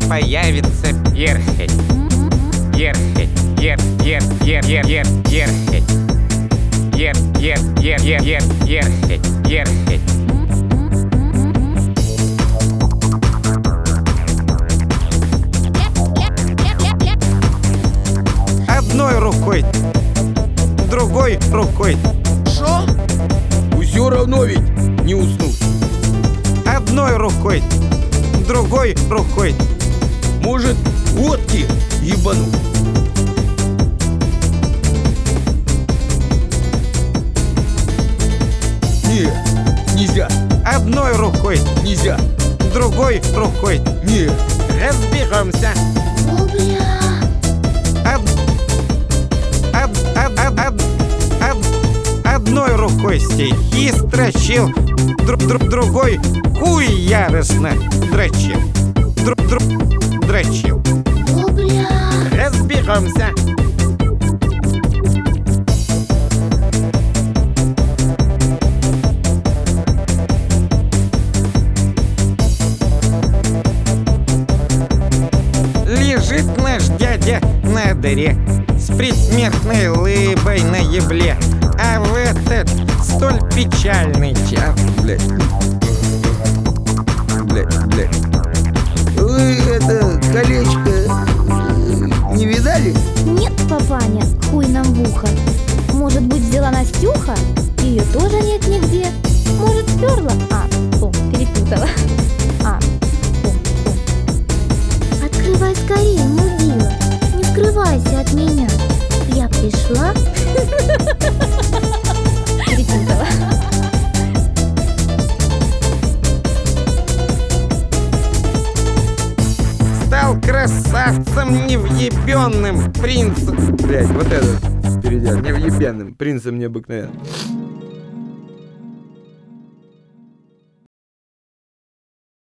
появится перхоть. Перхоть, перхоть. Перхоть. Одной рукой, другой рукой. Шо? Все равно ведь не уснуть. Одной рукой, другой рукой. Может, водки ебануть? Нет, нельзя, Одной рукой, нельзя. другой рукой. Нет. Разберемся. Одной рукой стихи строчил, другой хуй яростно дрочил. Дрочил. Разберемся. Лежит наш дядя на дыре с предсмертной лыбой на ебле, а в этот столь печальный час. Блядь. Вы это колечко не видали? Нет, папаня, хуй нам в ухо. Может быть, взяла Настюха? Ее тоже нет нигде. Может, сперла? Перепутала. Открывай скорее, мудила. Не скрывайся от меня. Я пришла. Перепутала. Стал красавцем невъебенным принцем. Блядь, вот это впереди, невъебенным принцем необыкновенным.